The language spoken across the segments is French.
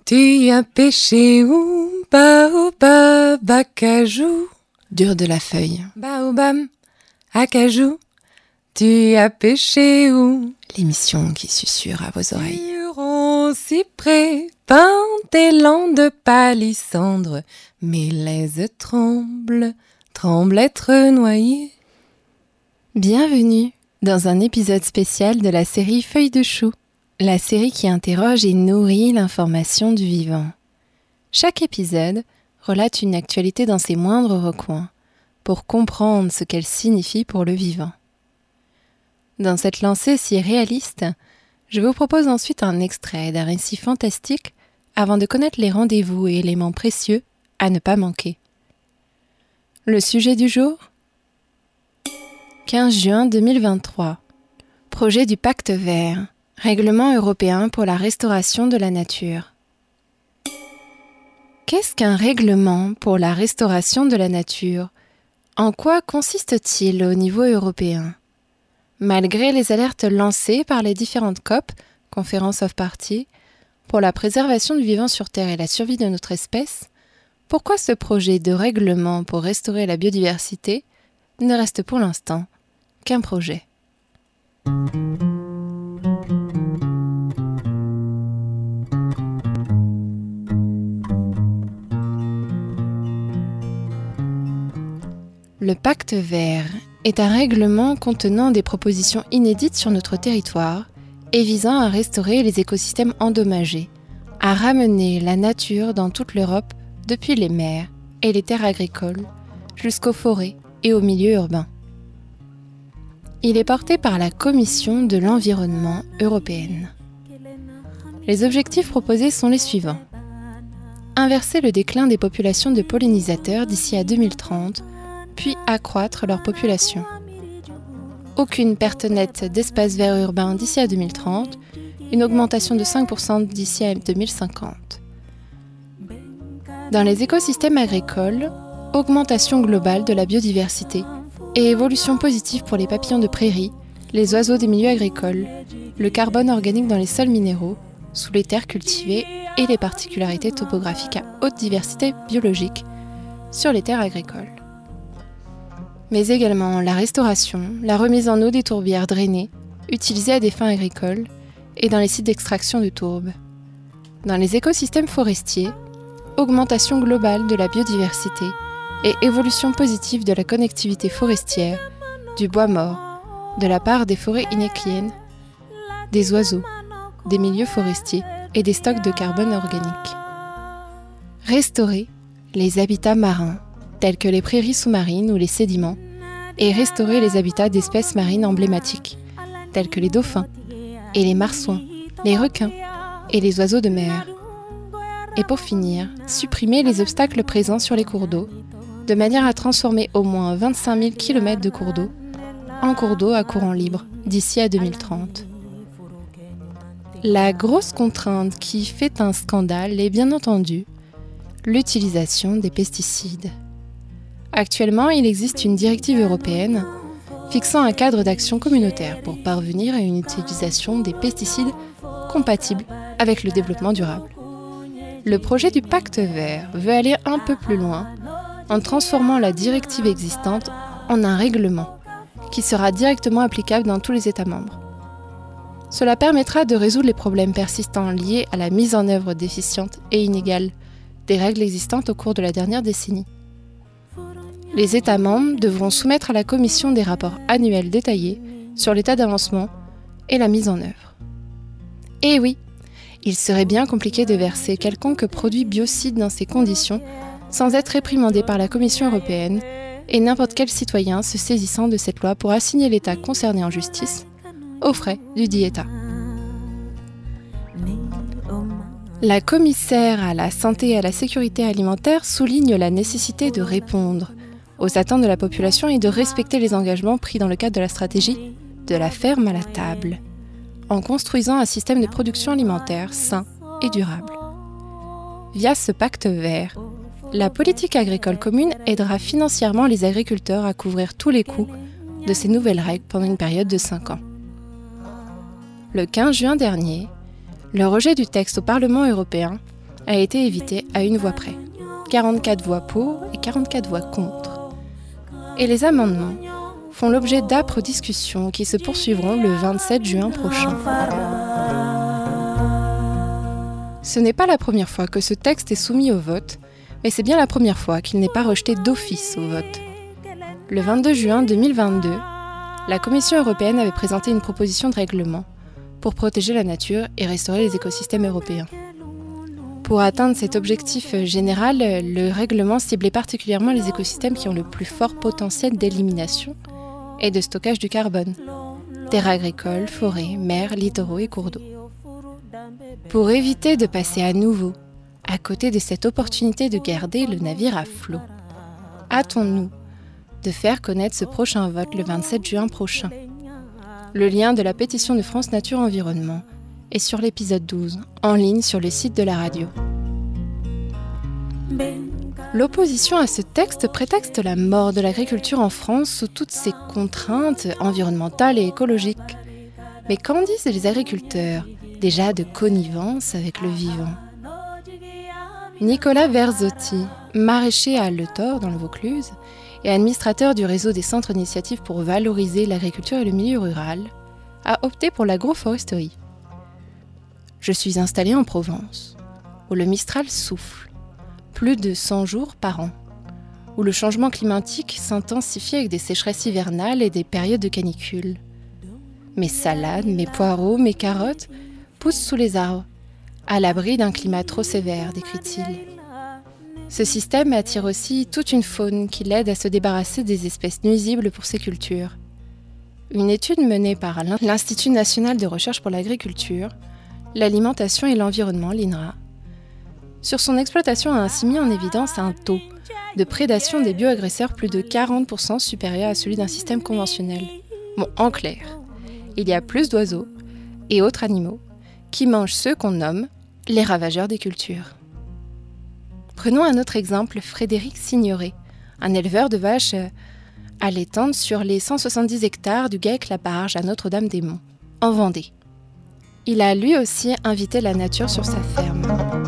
Tu as pêché où? Baobab, acajou. Dur de la feuille. Baobab, acajou. Tu as pêché où? L'émission qui susurre à vos oreilles. Huron, cyprès, pin, élan de palissandre. Mes lèzes tremblent, tremblent être noyées. Bienvenue dans un épisode spécial de la série Feuilles de chou, la série qui interroge et nourrit l'information du vivant. Chaque épisode relate une actualité dans ses moindres recoins pour comprendre ce qu'elle signifie pour le vivant. Dans cette lancée si réaliste, je vous propose ensuite un extrait d'un récit fantastique avant de connaître les rendez-vous et éléments précieux à ne pas manquer. Le sujet du jour ? 15 juin 2023. Projet du Pacte vert, règlement européen pour la restauration de la nature. Qu'est-ce qu'un règlement pour la restauration de la nature ? En quoi consiste-t-il au niveau européen ? Malgré les alertes lancées par les différentes COP, Conference of Parties, pour la préservation du vivant sur Terre et la survie de notre espèce, pourquoi ce projet de règlement pour restaurer la biodiversité ne reste pour l'instant qu'un projet ? Le Pacte vert est un règlement contenant des propositions inédites sur notre territoire et visant à restaurer les écosystèmes endommagés, à ramener la nature dans toute l'Europe depuis les mers et les terres agricoles jusqu'aux forêts et aux milieux urbains. Il est porté par la Commission de l'environnement européenne. Les objectifs proposés sont les suivants. Inverser le déclin des populations de pollinisateurs d'ici à 2030, puis accroître leur population. Aucune perte nette d'espaces verts urbains d'ici à 2030, une augmentation de 5% d'ici à 2050. Dans les écosystèmes agricoles, augmentation globale de la biodiversité et évolution positive pour les papillons de prairie, les oiseaux des milieux agricoles, le carbone organique dans les sols minéraux, sous les terres cultivées et les particularités topographiques à haute diversité biologique sur les terres agricoles. Mais également la restauration, la remise en eau des tourbières drainées, utilisées à des fins agricoles, et dans les sites d'extraction de tourbes. Dans les écosystèmes forestiers, augmentation globale de la biodiversité et évolution positive de la connectivité forestière, du bois mort, de la part des forêts inécliennes, des oiseaux, des milieux forestiers et des stocks de carbone organique. Restaurer les habitats marins, tels que les prairies sous-marines ou les sédiments, et restaurer les habitats d'espèces marines emblématiques, tels que les dauphins, et les marsouins, les requins, et les oiseaux de mer. Et pour finir, supprimer les obstacles présents sur les cours d'eau, de manière à transformer au moins 25 000 km de cours d'eau en cours d'eau à courant libre d'ici à 2030. La grosse contrainte qui fait un scandale est bien entendu l'utilisation des pesticides. Actuellement, il existe une directive européenne fixant un cadre d'action communautaire pour parvenir à une utilisation des pesticides compatible avec le développement durable. Le projet du Pacte vert veut aller un peu plus loin en transformant la directive existante en un règlement qui sera directement applicable dans tous les États membres. Cela permettra de résoudre les problèmes persistants liés à la mise en œuvre déficiente et inégale des règles existantes au cours de la dernière décennie. Les États membres devront soumettre à la Commission des rapports annuels détaillés sur l'état d'avancement et la mise en œuvre. Et oui, il serait bien compliqué de verser quelconque produit biocide dans ces conditions sans être réprimandé par la Commission européenne et n'importe quel citoyen se saisissant de cette loi pour assigner l'État concerné en justice aux frais du dit État. La commissaire à la santé et à la sécurité alimentaire souligne la nécessité de répondre aux attentes de la population et de respecter les engagements pris dans le cadre de la stratégie de la ferme à la table, en construisant un système de production alimentaire sain et durable. Via ce pacte vert, la politique agricole commune aidera financièrement les agriculteurs à couvrir tous les coûts de ces nouvelles règles pendant une période de 5 ans. Le 15 juin dernier, le rejet du texte au Parlement européen a été évité à une voix près. 44 voix pour et 44 voix contre. Et les amendements font l'objet d'âpres discussions qui se poursuivront le 27 juin prochain. Ce n'est pas la première fois que ce texte est soumis au vote, mais c'est bien la première fois qu'il n'est pas rejeté d'office au vote. Le 22 juin 2022, la Commission européenne avait présenté une proposition de règlement pour protéger la nature et restaurer les écosystèmes européens. Pour atteindre cet objectif général, le règlement ciblait particulièrement les écosystèmes qui ont le plus fort potentiel d'élimination et de stockage du carbone. Terres agricoles, forêts, mers, littoraux et cours d'eau. Pour éviter de passer à nouveau à côté de cette opportunité de garder le navire à flot, hâtons-nous de faire connaître ce prochain vote le 27 juin prochain. Le lien de la pétition de France Nature Environnement est sur l'épisode 12, en ligne sur le site de la radio. L'opposition à ce texte prétexte la mort de l'agriculture en France sous toutes ses contraintes environnementales et écologiques. Mais qu'en disent les agriculteurs, déjà de connivence avec le vivant? Nicolas Verzotti, maraîcher à Le Thor dans le Vaucluse et administrateur du réseau des centres d'initiative pour valoriser l'agriculture et le milieu rural, a opté pour l'agroforesterie. Je suis installé en Provence, où le Mistral souffle, plus de 100 jours par an, où le changement climatique s'intensifie avec des sécheresses hivernales et des périodes de canicule. Mes salades, mes poireaux, mes carottes poussent sous les arbres, à l'abri d'un climat trop sévère, décrit-il. Ce système attire aussi toute une faune qui l'aide à se débarrasser des espèces nuisibles pour ses cultures. Une étude menée par l'Institut national de recherche pour l'agriculture, l'alimentation et l'environnement, l'INRA, sur son exploitation a ainsi mis en évidence un taux de prédation des bioagresseurs plus de 40% supérieur à celui d'un système conventionnel. Bon, en clair, il y a plus d'oiseaux et autres animaux qui mangent ceux qu'on nomme les ravageurs des cultures. Prenons un autre exemple, Frédéric Signoret, un éleveur de vaches allaitantes sur les 170 hectares du Gaec-la-Barge à Notre-Dame-des-Monts, en Vendée. Il a lui aussi invité la nature sur sa ferme.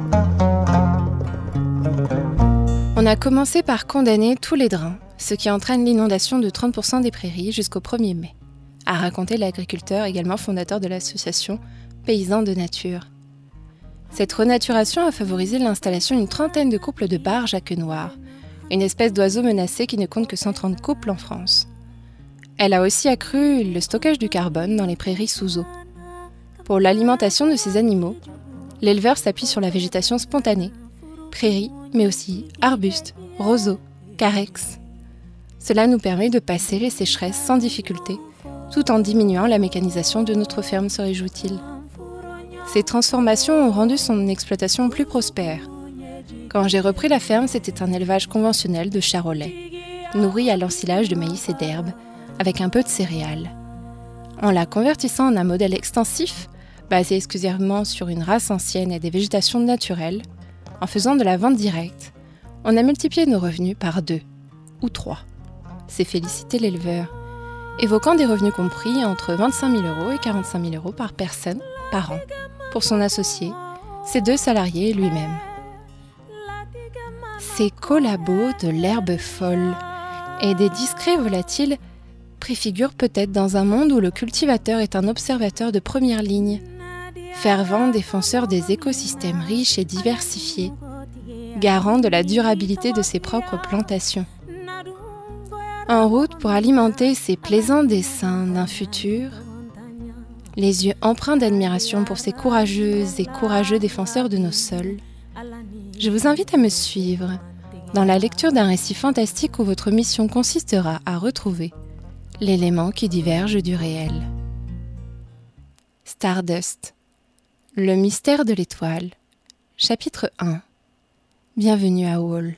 On a commencé par condamner tous les drains, ce qui entraîne l'inondation de 30% des prairies jusqu'au 1er mai, a raconté l'agriculteur également fondateur de l'association Paysans de Nature. Cette renaturation a favorisé l'installation d'une trentaine de couples de barges à queue noire, une espèce d'oiseau menacé qui ne compte que 130 couples en France. Elle a aussi accru le stockage du carbone dans les prairies sous eau. Pour l'alimentation de ces animaux, l'éleveur s'appuie sur la végétation spontanée, prairies, mais aussi arbustes, roseaux, carex. Cela nous permet de passer les sécheresses sans difficulté, tout en diminuant la mécanisation de notre ferme, se réjouit-il. Ces transformations ont rendu son exploitation plus prospère. Quand j'ai repris la ferme, c'était un élevage conventionnel de charolais, nourri à l'ensilage de maïs et d'herbes, avec un peu de céréales. En la convertissant en un modèle extensif, basé exclusivement sur une race ancienne et des végétations naturelles, en faisant de la vente directe, on a multiplié nos revenus par 2 ou 3. C'est félicité l'éleveur, évoquant des revenus compris entre 25 000 € et 45 000 € par personne par an, pour son associé, ses 2 salariés et lui-même. Ces collabos de l'herbe folle et des discrets volatiles préfigurent peut-être dans un monde où le cultivateur est un observateur de première ligne, fervent défenseur des écosystèmes riches et diversifiés, garant de la durabilité de ses propres plantations. En route pour alimenter ces plaisants dessins d'un futur, les yeux empreints d'admiration pour ces courageuses et courageux défenseurs de nos sols, je vous invite à me suivre dans la lecture d'un récit fantastique où votre mission consistera à retrouver l'élément qui diverge du réel. Stardust, le mystère de l'étoile, chapitre 1. Bienvenue à Wall.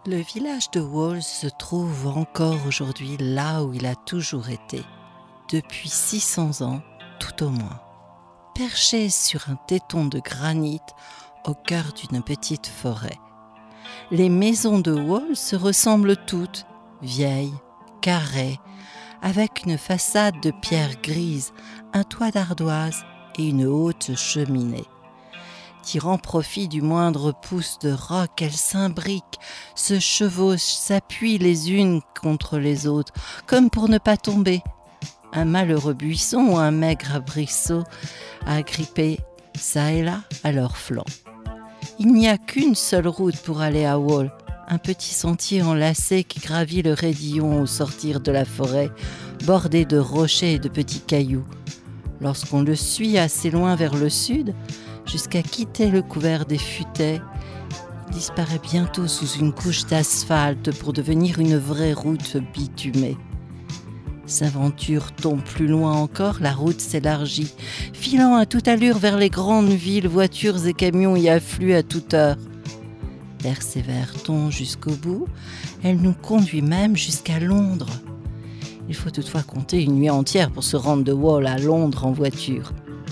Le village de Wall se trouve encore aujourd'hui là où il a toujours été, depuis 600 ans tout au moins, perché sur un téton de granit au cœur d'une petite forêt. Les maisons de Wall se ressemblent toutes, vieilles, carrées, avec une façade de pierre grise, un toit d'ardoise et une haute cheminée. Tirant profit du moindre pouce de roc, elles s'imbriquent, se chevauchent, s'appuient les unes contre les autres, comme pour ne pas tomber. Un malheureux buisson ou un maigre arbrisseau agrippé çà et là à leur flanc. Il n'y a qu'une seule route pour aller à Wall, un petit sentier enlacé qui gravit le raidillon au sortir de la forêt, bordé de rochers et de petits cailloux. Lorsqu'on le suit assez loin vers le sud, jusqu'à quitter le couvert des futaies, il disparaît bientôt sous une couche d'asphalte pour devenir une vraie route bitumée. S'aventure-t-on plus loin encore, la route s'élargit, filant à toute allure vers les grandes villes, voitures et camions y affluent à toute heure. Persévère-t-on jusqu'au bout, elle nous conduit même jusqu'à Londres. Il faut toutefois compter une nuit entière pour se rendre de Wall à Londres en voiture.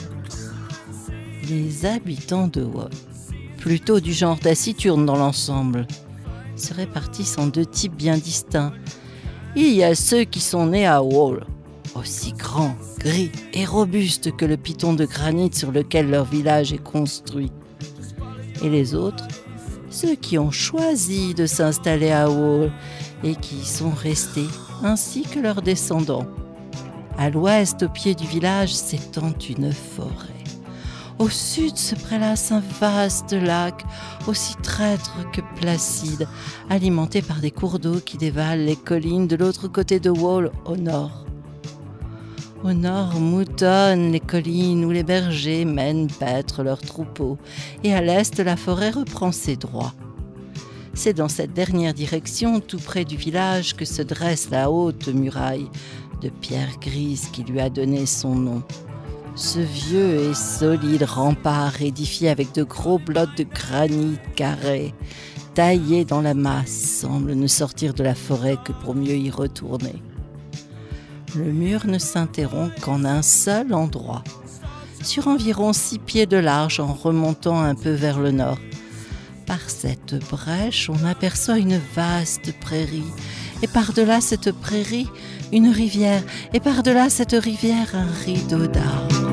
Les habitants de Wall, plutôt du genre taciturne dans l'ensemble, se répartissent en deux types bien distincts. Il y a ceux qui sont nés à Wall, aussi grands, gris et robustes que le piton de granit sur lequel leur village est construit. Et les autres, ceux qui ont choisi de s'installer à Wall et qui y sont restés, ainsi que leurs descendants. À l'ouest, au pied du village, s'étend une forêt. Au sud se prélasse un vaste lac, aussi traître que placide, alimenté par des cours d'eau qui dévalent les collines de l'autre côté de Wall, au nord. Au nord moutonnent les collines où les bergers mènent paître leurs troupeaux, et à l'est, la forêt reprend ses droits. C'est dans cette dernière direction, tout près du village, que se dresse la haute muraille de pierre grise qui lui a donné son nom. Ce vieux et solide rempart édifié avec de gros blocs de granit carré, taillés dans la masse, semble ne sortir de la forêt que pour mieux y retourner. Le mur ne s'interrompt qu'en un seul endroit, sur environ 6 pieds de large en remontant un peu vers le nord. Par cette brèche, on aperçoit une vaste prairie, et par-delà cette prairie, une rivière, et par-delà cette rivière, un rideau d'arbres.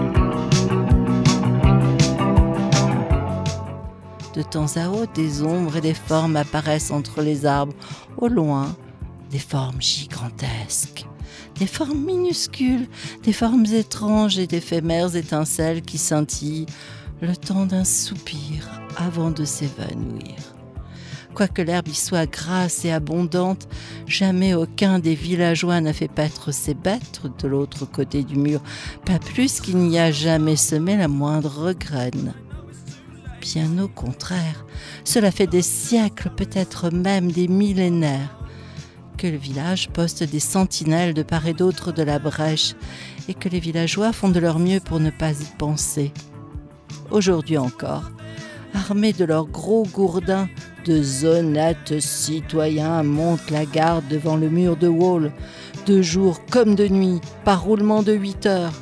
De temps à autre, des ombres et des formes apparaissent entre les arbres. Au loin, des formes gigantesques, des formes minuscules, des formes étranges et d'éphémères étincelles qui scintillent le temps d'un soupir avant de s'évanouir. Quoique l'herbe y soit grasse et abondante, jamais aucun des villageois n'a fait paître ses bêtes de l'autre côté du mur, pas plus qu'il n'y a jamais semé la moindre graine. Bien au contraire, cela fait des siècles, peut-être même des millénaires, que le village poste des sentinelles de part et d'autre de la brèche et que les villageois font de leur mieux pour ne pas y penser. Aujourd'hui encore, armés de leurs gros gourdins, de honnêtes citoyens montent la garde devant le mur de Wall, de jour comme de nuit, par roulement de 8 heures.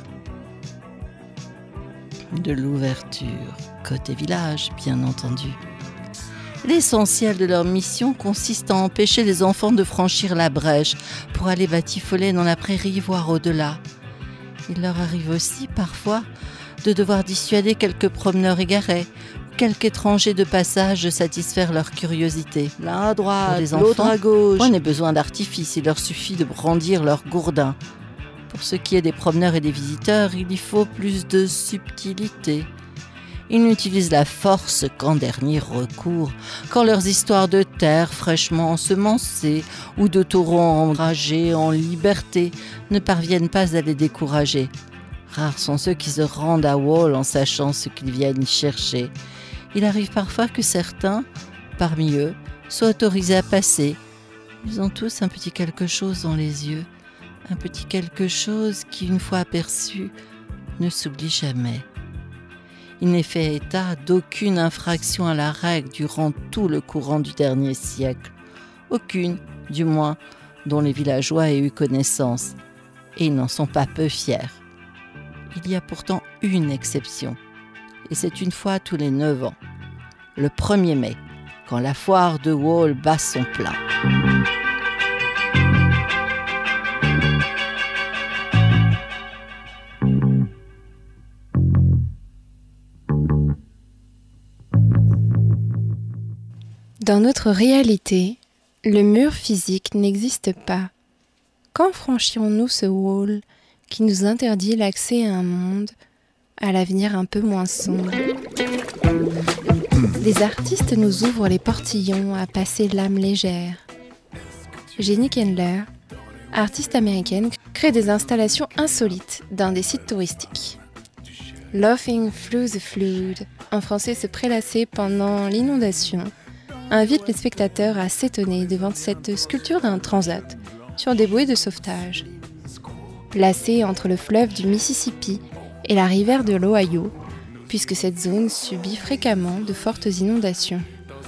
De l'ouverture, côté village, bien entendu. L'essentiel de leur mission consiste à empêcher les enfants de franchir la brèche pour aller batifoler dans la prairie, voire au-delà. Il leur arrive aussi, parfois, de devoir dissuader quelques promeneurs égarés, quelques étrangers de passage de satisfaire leur curiosité. L'un à droite, l'autre à gauche. On n'a besoin d'artifice, il leur suffit de brandir leur gourdin. Pour ce qui est des promeneurs et des visiteurs, il y faut plus de subtilité. Ils n'utilisent la force qu'en dernier recours, quand leurs histoires de terre fraîchement ensemencées ou de taureaux enragés en liberté ne parviennent pas à les décourager. Rares sont ceux qui se rendent à Wall en sachant ce qu'ils viennent y chercher. Il arrive parfois que certains, parmi eux, soient autorisés à passer. Ils ont tous un petit quelque chose dans les yeux, un petit quelque chose qui, une fois aperçu, ne s'oublie jamais. Il n'est fait état d'aucune infraction à la règle durant tout le courant du dernier siècle. aucune, du moins, dont les villageois aient eu connaissance. Et ils n'en sont pas peu fiers. Il y a pourtant une exception, et c'est une fois tous les 9 ans, le 1er mai, quand la foire de Wall bat son plein. Dans notre réalité, le mur physique n'existe pas. Quand franchirons-nous ce wall qui nous interdit l'accès à un monde, à l'avenir un peu moins sombre? Des artistes nous ouvrent les portillons à passer l'âme légère. Jenny Kendler, artiste américaine, crée des installations insolites dans des sites touristiques. Laughing Through the Flood, en français se prélasser pendant l'inondation, invite les spectateurs à s'étonner devant cette sculpture d'un transat sur des bouées de sauvetage. Placée entre le fleuve du Mississippi et la rivière de l'Ohio, puisque cette zone subit fréquemment de fortes inondations.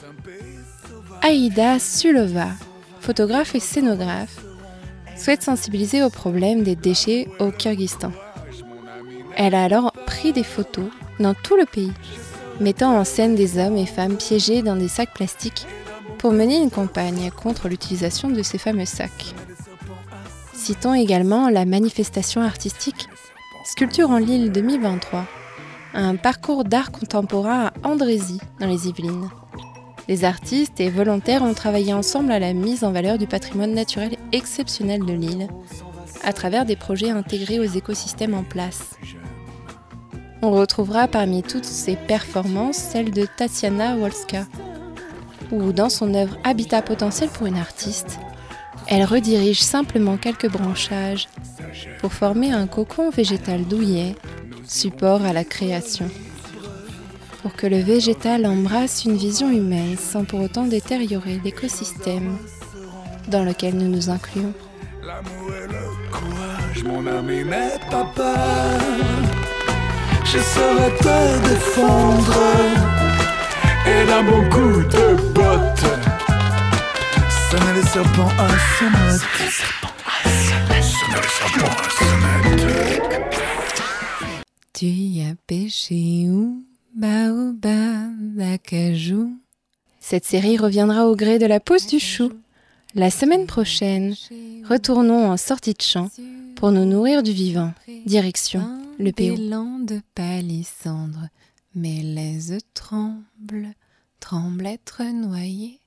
Aïda Sulova, photographe et scénographe, souhaite sensibiliser au problème des déchets au Kyrgyzstan. Elle a alors pris des photos dans tout le pays, mettant en scène des hommes et femmes piégés dans des sacs plastiques pour mener une campagne contre l'utilisation de ces fameux sacs. Citons également la manifestation artistique Sculpture en Lille 2023, un parcours d'art contemporain à Andrézy, dans les Yvelines. Les artistes et volontaires ont travaillé ensemble à la mise en valeur du patrimoine naturel exceptionnel de l'île, à travers des projets intégrés aux écosystèmes en place. On retrouvera parmi toutes ces performances celle de Tatiana Wolska, où dans son œuvre Habitat potentiel pour une artiste, elle redirige simplement quelques branchages pour former un cocon végétal douillet, support à la création. Pour que le végétal embrasse une vision humaine sans pour autant détériorer l'écosystème dans lequel nous nous incluons. L'amour et le courage, mon ami, n'aie pas peur. Je saurais te défendre et d'un bon coup de botte. Sonner les serpents à sonnette. Sonner les serpents à sonnette. Tu y as pêché où, baobab, acajou? Cette série reviendra au gré de la pause du chou. La semaine prochaine, retournons en sortie de champ pour nous nourrir du vivant. Direction le Pérou. Des landes palissandres, mes lèzes tremblent, tremblent être noyées.